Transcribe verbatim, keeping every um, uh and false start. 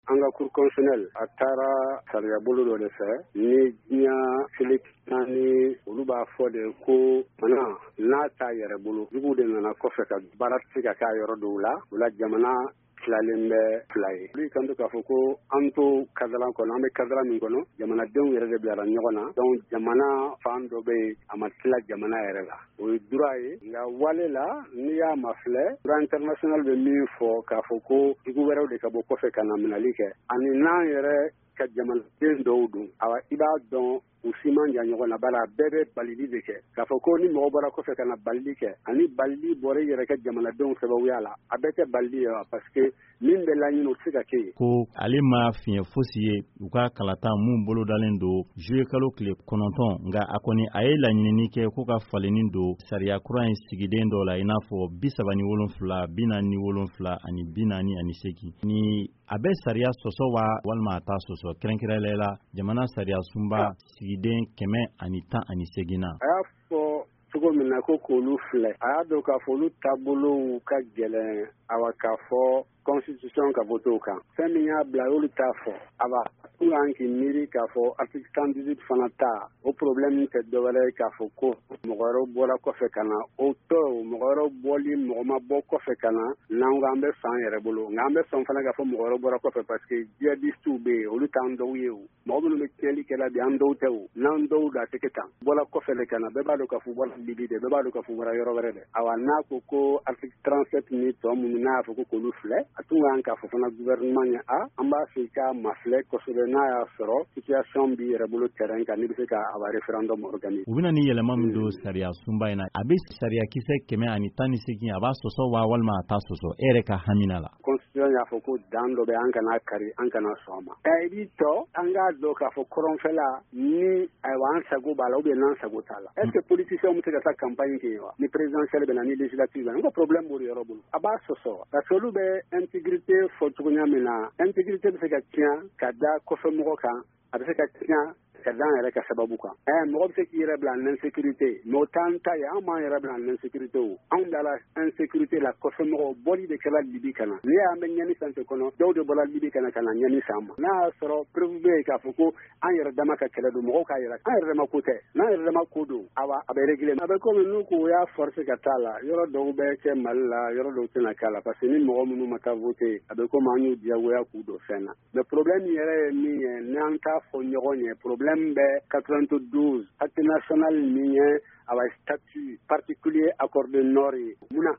an ka cour constitutionnelle a taara sariya bolo dɔ de fɛ ni diɲɛ selekina ni olu b'a fɔ de ko mana n'a t'a yɛrɛ bolo juguw de nana kɔfɛ ka baara tɛ ka k'a yɔrɔ dɔw la o la jamana tilalen bɛ fila ye. Olu kan to k'a fɔ ko an to kadran kɔnɔ an bɛ kadran min kɔnɔ jamanadenw yɛrɛ de bilara ɲɔgɔn na donc jamana fan dɔ bɛ yen a ma tila jamana yɛrɛ la o ye droit ye nka wale la n'i y'a mafilɛ droit international bɛ min fɔ k'a fɔ ko dugu wɛrɛw de ka bɔ kɔfɛ ka na minɛli kɛ ani n'an yɛrɛ ka jamanaden dɔw dun awa i b'a dɔn u si man jan ɲɔgɔn na bala bɛɛ bɛ balili de kɛ k'a fɔ ko ni mɔgɔ bɔra kɔfɛ ka na balili kɛ ani balili bɔra i yɛrɛ kɛ jamanadenw sababuya la a bɛɛ tɛ balili ye wa parce que min bɛ laɲini o tɛ se ka kɛ yen. Ko ale ma fiɲɛ fosi ye u ka kalata mun bolo dalen don juillet kalo tile kɔnɔntɔn nka a kɔni a ye laɲinini kɛ ko ka falenni don sariya kura in sigiden dɔ la i n'a fɔ bi saba ni wolonfila bi naani ni wolonfila ani bi naani ani seegin ni a bɛ sariya sɔsɔ wa walima a t'a sɔsɔ kɛrɛnkɛrɛnnenya la jamana sariya sunba sigiden kɛmɛ ani tan ani seegin na. A y'a fɔ cogo min na ko k'olu filɛ a y'a dɔn k'a fɔ olu taabolow ka gɛlɛn awa k'a fɔ constitution ka voter kan fɛn min y'a bila olu t'a fɔ aba u y'an k'i miiri k'a fɔ article cent dix-huit fana ta o problème tɛ dɔwɛrɛ ye k'a fɔ ko mɔgɔ wɛrɛw bɔra kɔfɛ ka na o tɔ mɔgɔ wɛrɛw bɔli mɔgɔ ma bɔ kɔfɛ ka na n'an ko an bɛ sɔn an yɛrɛ bolo nka an bɛ sɔn fana k'a fɔ mɔgɔ wɛrɛw bɔra kɔfɛ parce que djihadistes bɛ yen olu t'an dɔw ye o mɔgɔ minnu bɛ tiɲɛli kɛla bi an dɔw tɛ o n'an dɔw da tɛ kɛ tan bɔra kɔfɛ de ka na bɛɛ b'a dɔn k'a fɔ bɔra Libi de bɛɛ b'a dɔn k'a fɔ bɔra yɔrɔ wɛrɛ de awa n'a ko ko article trente-sept ni tɔ minnu n'a y'a fɔ ko k'olu filɛ a tun k'an k'a fɔ fana gouvernement ɲɛ a an b'a fɛ i ka mafilɛ kosɛbɛ n'a y'a sɔrɔ situation b'i yɛrɛ bolo terrain kan n'i bɛ se ka a référendum organiser. U bɛna ni yɛlɛma min don sariya sunba in na a bɛ sariya kisɛ kɛmɛ ani tan ni seegin a b'a sɔsɔ wa walima a t'a sɔsɔ e yɛrɛ ka hamina la. Constitution y'a fɔ ko dan dɔ bɛ an kana kari an kana sɔn ma. ɛ i b'i tɔ an k'a dɔn k'a fɔ kɔrɔnfɛla ni ayiwa an sago b'a la ou bien n'an sago t'a la. est ce que politicien bɛ se ka taa campagne kɛ yen wa ni présidentielle bɛ na ni législative bɛ na n ko problème b'o yɔrɔ bolo a b'a sɔsɔ parce que olu bɛ intégrité fɔ cogoya min na intégrité bɛ se ka tiɲɛ ka da kɔfɛmɔgɔ kan a bɛ se ka tiɲɛ ka da an yɛrɛ ka sababu kan ɛ mɔgɔ bɛ se k'i yɛrɛ bila en insécurité mais o t'an ta ye an m'an yɛrɛ bila en insécurité o anw dala insécurité la kɔfɛmɔgɔw bɔli de kɛla Libi ka na n'i y'an bɛ ɲani fɛn fɛn kɔnɔ dɔw de bɔra Libi ka na ka na ɲani san ma n'a y'a sɔrɔ preuve bɛ yen k'a fɔ ko an yɛrɛ dama ka kɛlɛ don mɔgɔw k'a yɛrɛ an yɛrɛ dama ko tɛ n'an yɛrɛ dama ko don awa a bɛ régler a bɛ komi n'u ko y'a forcer ka taa la yɔrɔ dɔw bɛ kɛ Mali la yɔrɔ dɔw tɛna k'a la parce que ni mɔgɔ minnu ma taa voter a bɛ komi an y'u diyagoya k'u don fɛn na mais problème yɛrɛ ye min ye n'an t'a fɔ ɲɔgɔn ye problème bɛ quatre-vingt-douze acte national min ye a statut particulier accordé Nord ye mun na